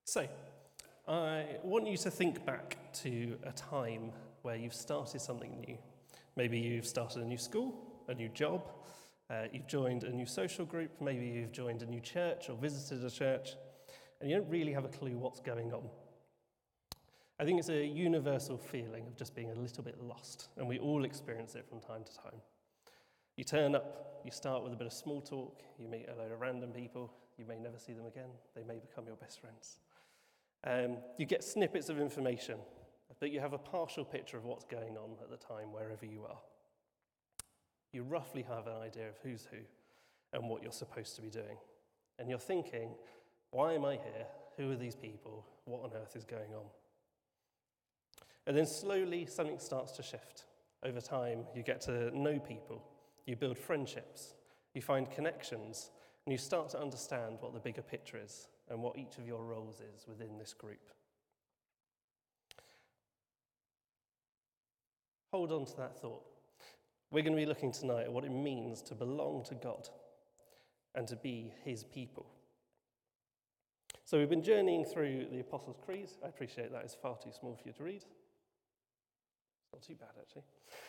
So, I want you to think back to a time where you've started something new. Maybe you've started a new school, a new job, you've joined a new social group, maybe you've joined a new church or visited a church, and you don't really have a clue what's going on. I think it's a universal feeling of just being a little bit lost, and we all experience it from time to time. You turn up, you start with a bit of small talk, you meet a load of random people, you may never see them again, they may become your best friends. You get snippets of information, but you have a partial picture of what's going on at the time wherever you are. You roughly have an idea of who's who and what you're supposed to be doing. And you're thinking, why am I here? Who are these people? What on earth is going on? And then slowly something starts to shift. Over time, you get to know people, you build friendships, you find connections, and you start to understand what the bigger picture is and what each of your roles is within this group. Hold on to that thought. We're going to be looking tonight at what it means to belong to God and to be his people. So we've been journeying through the Apostles' Creed. I appreciate that is far too small for you to read. It's not too bad, actually.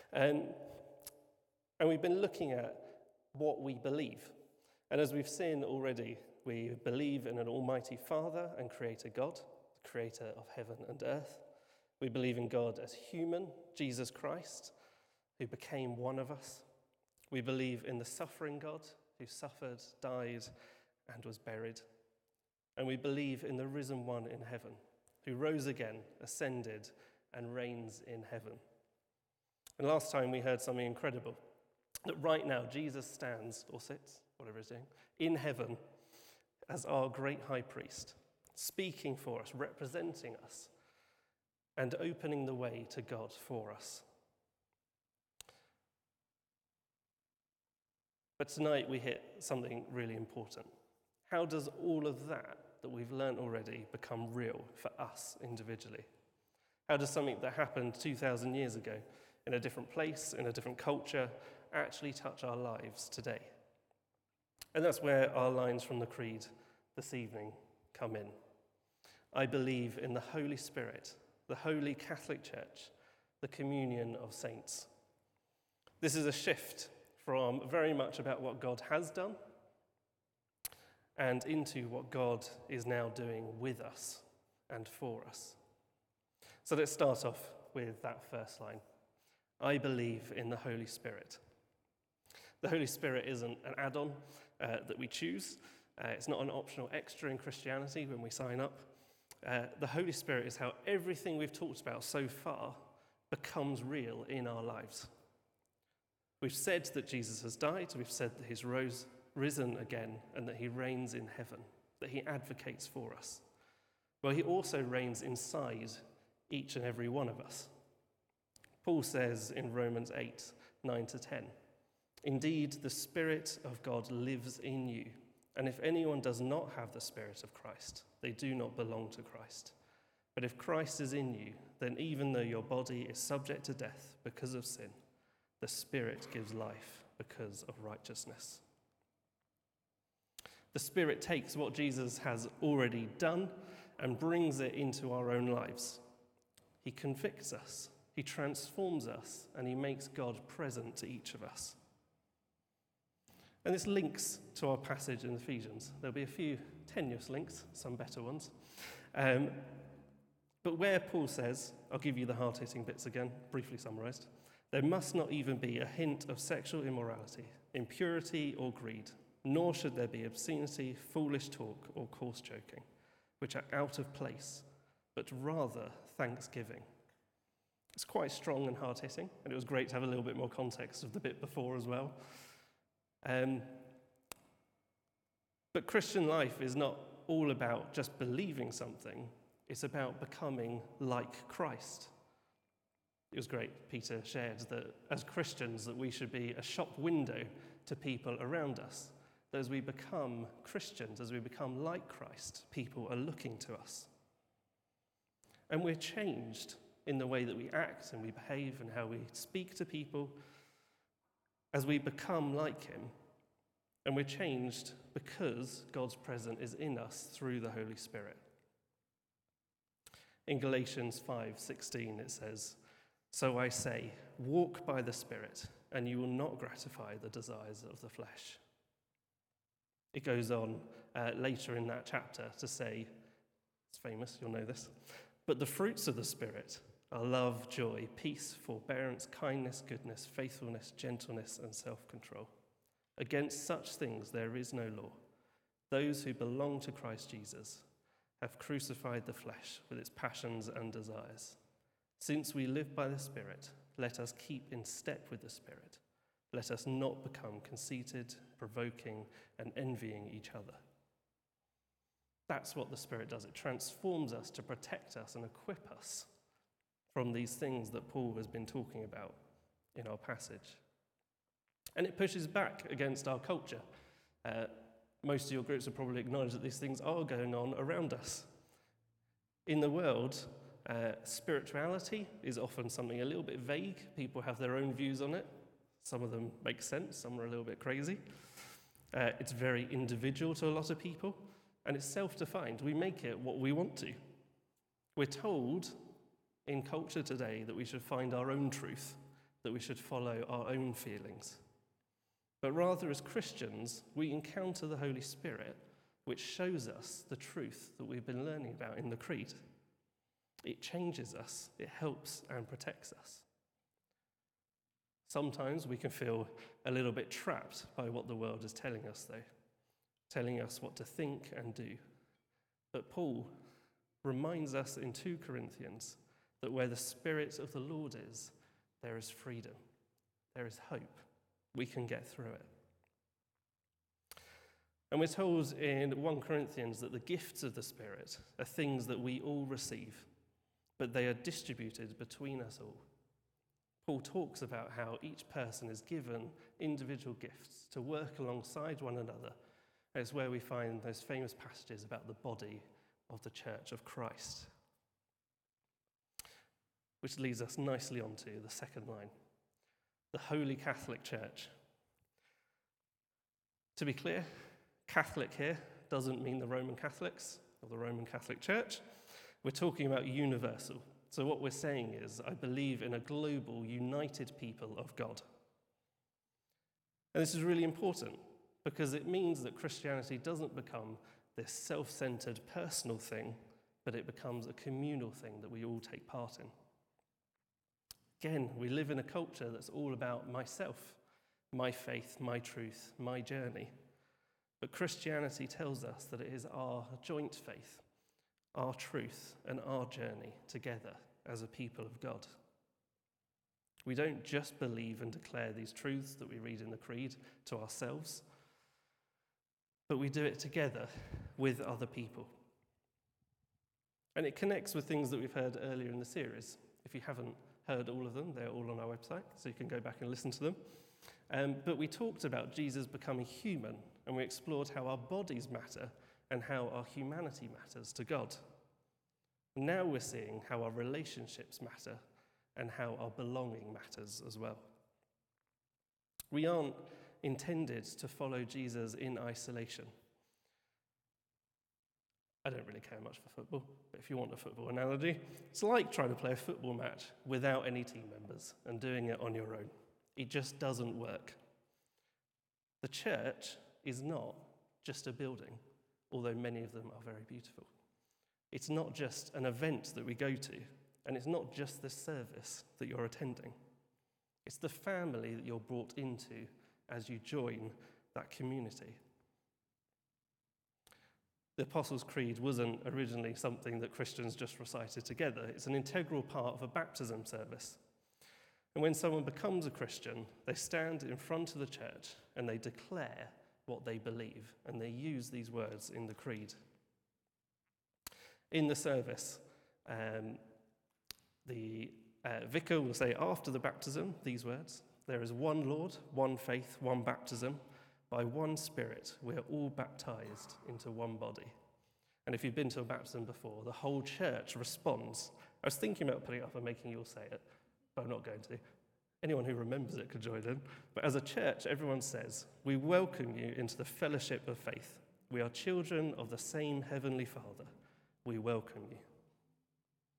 And we've been looking at what we believe. And as we've seen already, we believe in an almighty Father and Creator God, the creator of heaven and earth. We believe in God as human, Jesus Christ, who became one of us. We believe in the suffering God, who suffered, died, and was buried. And we believe in the risen one in heaven, who rose again, ascended, and reigns in heaven. And last time we heard something incredible, that right now Jesus stands, or sits, whatever he's doing, in heaven as our great high priest, speaking for us, representing us, and opening the way to God for us. But tonight we hit something really important. How does all of that we've learned already become real for us individually? How does something that happened 2,000 years ago in a different place, in a different culture, actually touch our lives today? And that's where our lines from the Creed this evening come in. I believe in the Holy Spirit, the Holy Catholic Church, the communion of saints. This is a shift from very much about what God has done and into what God is now doing with us and for us. So let's start off with that first line. I believe in the Holy Spirit. The Holy Spirit isn't an add-on that we choose. It's not an optional extra in Christianity when we sign up. The Holy Spirit is how everything we've talked about so far becomes real in our lives. We've said that Jesus has died. We've said that he's risen again and that he reigns in heaven, that he advocates for us. Well, he also reigns inside each and every one of us. Paul says in Romans 8, 9-10, indeed, the Spirit of God lives in you, and if anyone does not have the Spirit of Christ, they do not belong to Christ. But if Christ is in you, then even though your body is subject to death because of sin, the Spirit gives life because of righteousness. The Spirit takes what Jesus has already done and brings it into our own lives. He convicts us, he transforms us, and he makes God present to each of us. And this links to our passage in Ephesians. There'll be a few tenuous links, some better ones. But where Paul says, I'll give you the hard-hitting bits again, briefly summarised, there must not even be a hint of sexual immorality, impurity, or greed, nor should there be obscenity, foolish talk, or coarse joking, which are out of place, but rather thanksgiving. It's quite strong and hard-hitting, and it was great to have a little bit more context of the bit before as well. But Christian life is not all about just believing something, it's about becoming like Christ. It was great, Peter shared that as Christians that we should be a shop window to people around us. That as we become Christians, as we become like Christ, people are looking to us. And we're changed in the way that we act and we behave and how we speak to people as we become like him. And we're changed because God's presence is in us through the Holy Spirit. In Galatians 5:16 it says, "So I say, walk by the Spirit, and you will not gratify the desires of the flesh." It goes on later in that chapter to say, it's famous, you'll know this, "But the fruits of the Spirit are love, joy, peace, forbearance, kindness, goodness, faithfulness, gentleness, and self-control. Against such things there is no law. Those who belong to Christ Jesus have crucified the flesh with its passions and desires. Since we live by the Spirit, let us keep in step with the Spirit. Let us not become conceited, provoking, and envying each other." That's what the Spirit does. It transforms us to protect us and equip us from these things that Paul has been talking about in our passage. And it pushes back against our culture. Most of your groups will probably acknowledge that these things are going on around us. In the world, spirituality is often something a little bit vague. People have their own views on it. Some of them make sense, some are a little bit crazy. It's very individual to a lot of people, and it's self-defined. We make it what we want to. We're told in culture today that we should find our own truth, that we should follow our own feelings. But rather, as Christians, we encounter the Holy Spirit, which shows us the truth that we've been learning about in the Creed. It changes us, it helps and protects us. Sometimes we can feel a little bit trapped by what the world is telling us, though, telling us what to think and do. But Paul reminds us in 2 Corinthians that where the Spirit of the Lord is, there is freedom, there is hope. We can get through it. And we're told in 1 Corinthians that the gifts of the Spirit are things that we all receive, but they are distributed between us all. Paul talks about how each person is given individual gifts to work alongside one another. And it's where we find those famous passages about the body of the Church of Christ. Which leads us nicely onto the second line, the Holy Catholic Church. To be clear, Catholic here doesn't mean the Roman Catholics or the Roman Catholic Church. We're talking about universal. So what we're saying is, I believe in a global, united people of God. And this is really important because it means that Christianity doesn't become this self-centered personal thing, but it becomes a communal thing that we all take part in. Again, we live in a culture that's all about myself, my faith, my truth, my journey. But Christianity tells us that it is our joint faith, our truth, and our journey together as a people of God. We don't just believe and declare these truths that we read in the Creed to ourselves, but we do it together with other people. And it connects with things that we've heard earlier in the series. If you haven't heard all of them, they're all on our website, so you can go back and listen to them. But we talked about Jesus becoming human, and we explored how our bodies matter and how our humanity matters to God. Now we're seeing how our relationships matter and how our belonging matters as well. We aren't intended to follow Jesus in isolation. I don't really care much for football, but if you want a football analogy, it's like trying to play a football match without any team members and doing it on your own. It just doesn't work. The church is not just a building, although many of them are very beautiful. It's not just an event that we go to, and it's not just the service that you're attending. It's the family that you're brought into as you join that community. The Apostles' Creed wasn't originally something that Christians just recited together. It's an integral part of a baptism service. And when someone becomes a Christian, they stand in front of the church and they declare what they believe, and they use these words in the Creed. In the service, the vicar will say after the baptism these words: "There is one Lord, one faith, one baptism. By one Spirit, we are all baptized into one body." And if you've been to a baptism before, the whole church responds. I was thinking about putting it up and making you all say it, but I'm not going to. Anyone who remembers it could join in. But as a church, everyone says, "We welcome you into the fellowship of faith. We are children of the same Heavenly Father. We welcome you."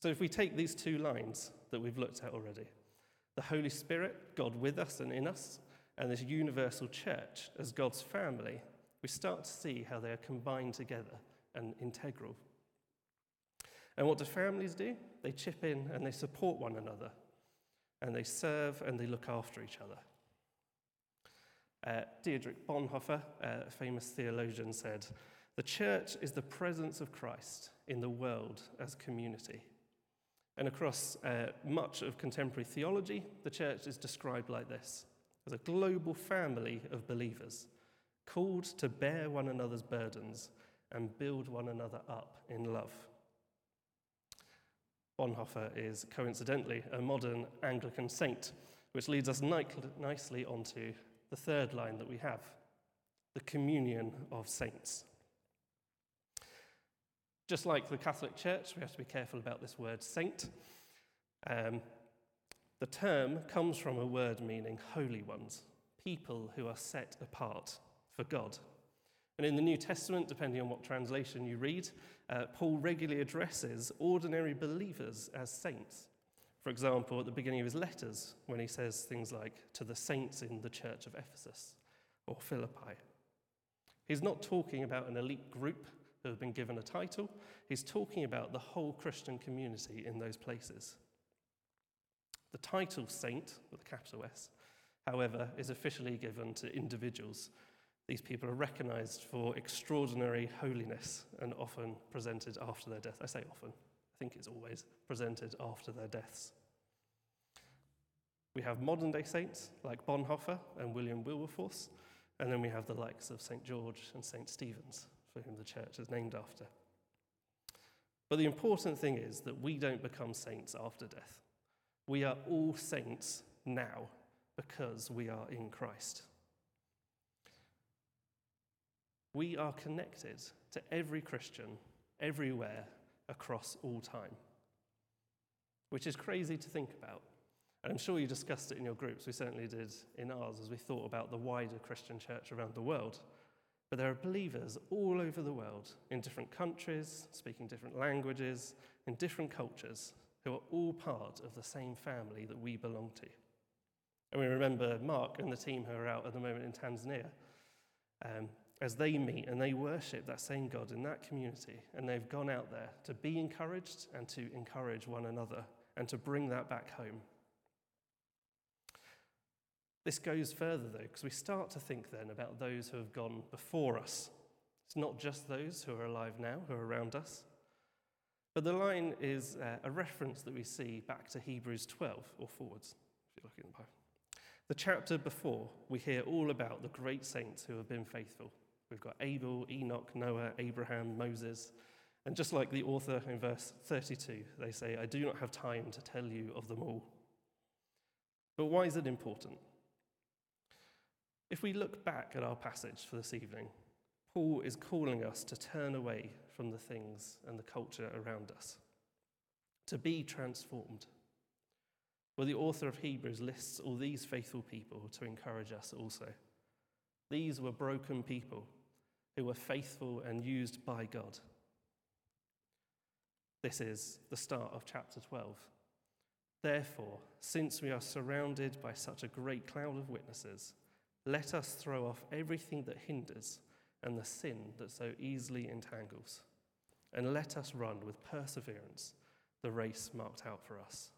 So if we take these two lines that we've looked at already, the Holy Spirit, God with us and in us, and this universal church as God's family, we start to see how they are combined together and integral. And what do families do? They chip in and they support one another, and they serve and they look after each other. Dietrich Bonhoeffer, a famous theologian, said, "The church is the presence of Christ in the world as community." And across much of contemporary theology, the church is described like this, as a global family of believers, called to bear one another's burdens and build one another up in love. Bonhoeffer is coincidentally a modern Anglican saint, which leads us nicely onto the third line that we have, the communion of saints. Just like the Catholic Church, we have to be careful about this word saint. The term comes from a word meaning holy ones, people who are set apart for God. And in the New Testament, depending on what translation you read, Paul regularly addresses ordinary believers as saints. For example, at the beginning of his letters, when he says things like, "to the saints in the church of Ephesus," or Philippi. He's not talking about an elite group who have been given a title. He's talking about the whole Christian community in those places. The title saint, with a capital S, however, is officially given to individuals. These people are recognized for extraordinary holiness and often presented after their death. I say often, I think it's always presented after their deaths. We have modern-day saints like Bonhoeffer and William Wilberforce, and then we have the likes of St. George and St. Stephen's, for whom the church is named after. But the important thing is that we don't become saints after death. We are all saints now because we are in Christ. We are connected to every Christian, everywhere, across all time, which is crazy to think about. And I'm sure you discussed it in your groups. We certainly did in ours as we thought about the wider Christian church around the world. But there are believers all over the world, in different countries, speaking different languages, in different cultures, who are all part of the same family that we belong to. And we remember Mark and the team who are out at the moment in Tanzania, as they meet and they worship that same God in that community, and they've gone out there to be encouraged and to encourage one another and to bring that back home. This goes further, though, because we start to think then about those who have gone before us. It's not just those who are alive now, who are around us. But the line is a reference that we see back to Hebrews 12, or forwards, if you're looking at the Bible. The chapter before, we hear all about the great saints who have been faithful. We've got Abel, Enoch, Noah, Abraham, Moses. And just like the author in verse 32, they say, "I do not have time to tell you of them all." But why is it important? If we look back at our passage for this evening, Paul is calling us to turn away from the things and the culture around us, to be transformed. Well, the author of Hebrews lists all these faithful people to encourage us also. These were broken people who were faithful and used by God. This is the start of chapter 12. Therefore, since we are surrounded by such a great cloud of witnesses, let us throw off everything that hinders and the sin that so easily entangles, and let us run with perseverance the race marked out for us.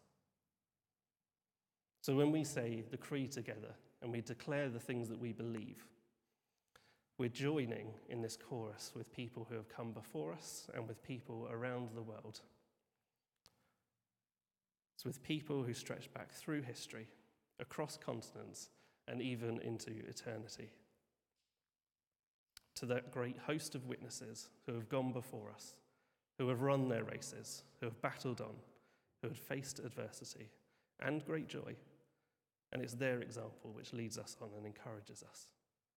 So when we say the creed together and we declare the things that we believe, we're joining in this chorus with people who have come before us and with people around the world. It's with people who stretch back through history, across continents, and even into eternity. To that great host of witnesses who have gone before us, who have run their races, who have battled on, who have faced adversity and great joy, and it's their example which leads us on and encourages us.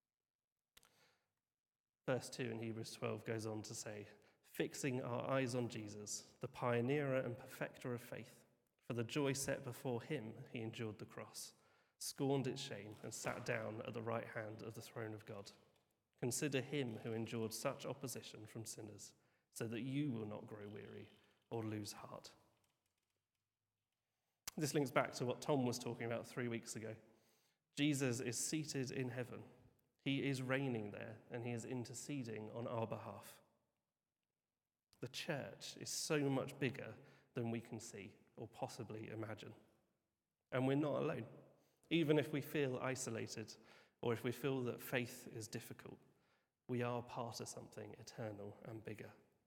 Verse 2 in Hebrews 12 goes on to say, "Fixing our eyes on Jesus, the pioneer and perfecter of faith, for the joy set before him he endured the cross, scorned its shame, and sat down at the right hand of the throne of God. Consider him who endured such opposition from sinners, so that you will not grow weary or lose heart." This links back to what Tom was talking about 3 weeks ago. Jesus is seated in heaven. He is reigning there, and he is interceding on our behalf. The church is so much bigger than we can see or possibly imagine. And we're not alone. Even if we feel isolated or if we feel that faith is difficult, we are part of something eternal and bigger.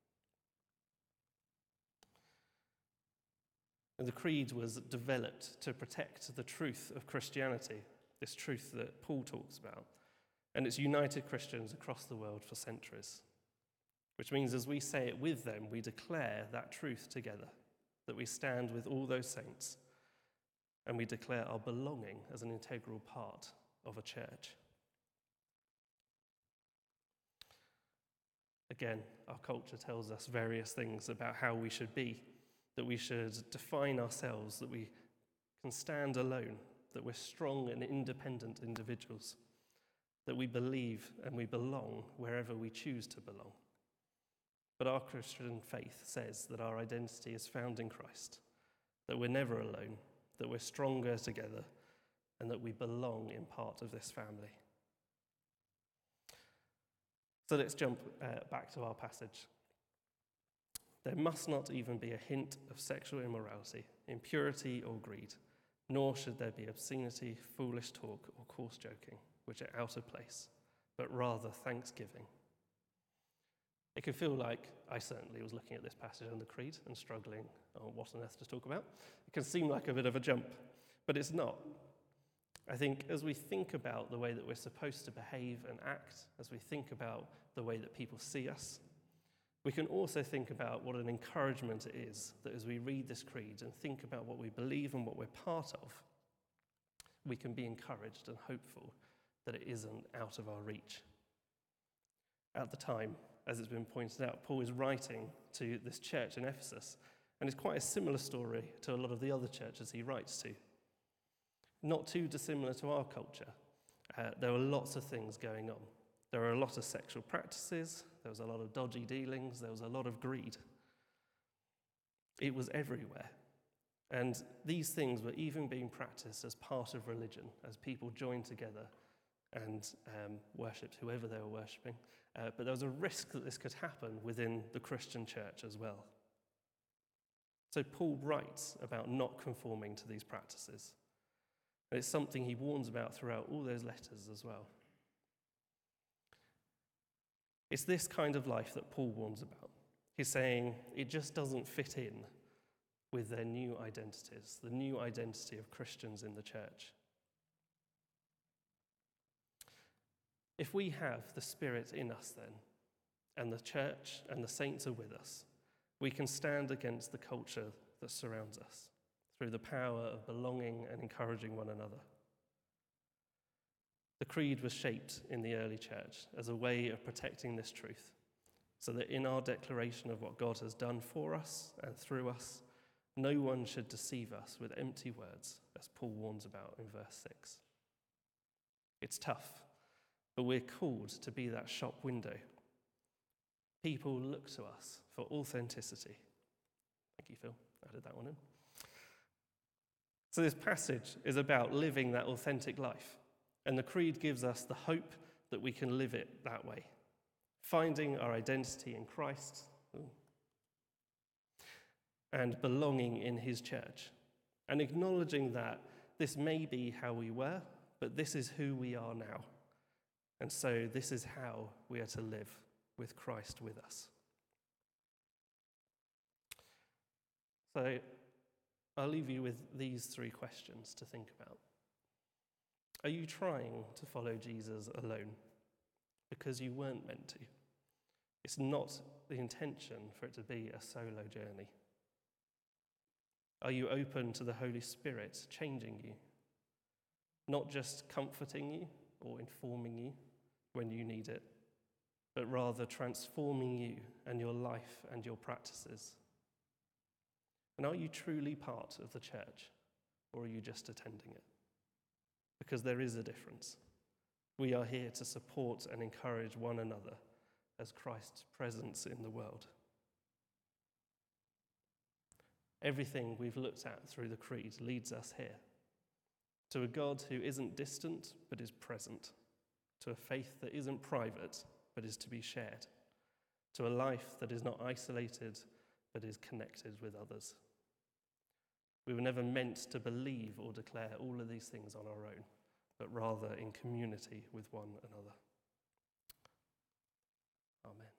And the creed was developed to protect the truth of Christianity, this truth that Paul talks about. And it's united Christians across the world for centuries. Which means as we say it with them, we declare that truth together, that we stand with all those saints, and we declare our belonging as an integral part of a church. Again, our culture tells us various things about how we should be, that we should define ourselves, that we can stand alone, that we're strong and independent individuals, that we believe and we belong wherever we choose to belong. But our Christian faith says that our identity is found in Christ, that we're never alone, that we're stronger together, and that we belong in part of this family. So let's jump back to our passage. There must not even be a hint of sexual immorality, impurity, or greed, nor should there be obscenity, foolish talk, or coarse joking, which are out of place, but rather thanksgiving. It can feel like, I certainly was looking at this passage on the Creed and struggling on what on earth to talk about. It can seem like a bit of a jump, but it's not. I think as we think about the way that we're supposed to behave and act, as we think about the way that people see us, we can also think about what an encouragement it is that as we read this creed and think about what we believe and what we're part of, we can be encouraged and hopeful that it isn't out of our reach. At the time, as it's been pointed out, Paul is writing to this church in Ephesus, and it's quite a similar story to a lot of the other churches he writes to. Not too dissimilar to our culture. There were lots of things going on. There were a lot of sexual practices, there was a lot of dodgy dealings, there was a lot of greed. It was everywhere. And these things were even being practiced as part of religion, as people joined together and worshipped whoever they were worshipping. But there was a risk that this could happen within the Christian church as well. So Paul writes about not conforming to these practices. And it's something he warns about throughout all those letters as well. It's this kind of life that Paul warns about. He's saying it just doesn't fit in with their new identities, the new identity of Christians in the church. If we have the Spirit in us then, and the church and the saints are with us, we can stand against the culture that surrounds us through the power of belonging and encouraging one another. The creed was shaped in the early church as a way of protecting this truth, so that in our declaration of what God has done for us and through us, no one should deceive us with empty words, as Paul warns about in verse 6. It's tough, but we're called to be that shop window. People look to us for authenticity. Thank you, Phil. I added that one in. So this passage is about living that authentic life. And the creed gives us the hope that we can live it that way, finding our identity in Christ and belonging in his church, and acknowledging that this may be how we were, but this is who we are now. And so this is how we are to live with Christ with us. So I'll leave you with these 3 questions to think about. Are you trying to follow Jesus alone? Because you weren't meant to. It's not the intention for it to be a solo journey. Are you open to the Holy Spirit changing you? Not just comforting you or informing you when you need it, but rather transforming you and your life and your practices. And are you truly part of the church, or are you just attending it? Because there is a difference. We are here to support and encourage one another as Christ's presence in the world. Everything we've looked at through the Creed leads us here, to a God who isn't distant but is present, to a faith that isn't private but is to be shared, to a life that is not isolated but is connected with others. We were never meant to believe or declare all of these things on our own, but rather in community with one another. Amen.